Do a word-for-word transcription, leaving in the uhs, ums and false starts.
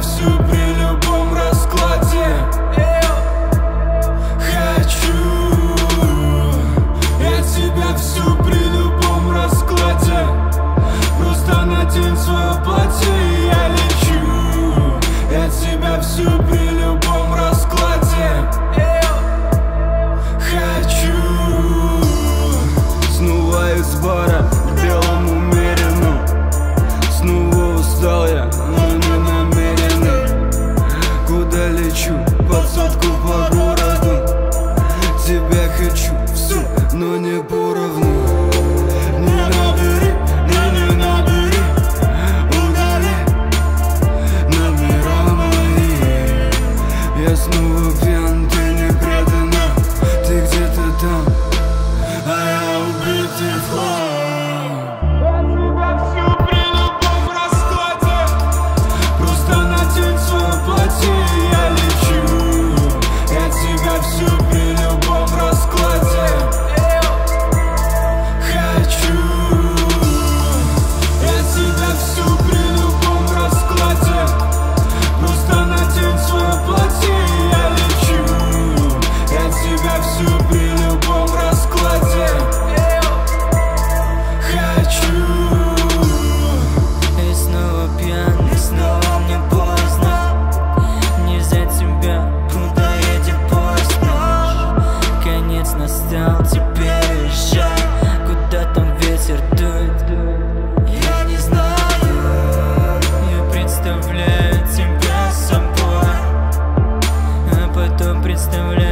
всю при любом раскладе. Хочу я тебя всю при любом раскладе. Просто надень свое платье, и я лечу. Я тебя всю при любом раскладе. Хочу. Снова из бара к белому мерину. Снова устал я, но не намеренный. Куда лечу? Под сотку по городу. Тебя хочу всю, но не поровну. Не набери, не, не набери. Удали номера мои. Я снова пьян, ты не предана. Ты где-то там, а я убитый в хлам. Я тебя всю при любом раскладе. Просто надень свое платье, и я лечу. Я тебя всю при любом раскладе. Хочу. Я тебя всю при любом раскладе. Просто надень свое платье, и я лечу. Я тебя всю при любом раскладе. Хочу. И снова пьян, и снова мне поздно. Не за тебя, куда едет поезд наш. Конец настал, теперь езжай. Куда там ветер дует, я не знаю. Я представляю тебя собой, а потом представляю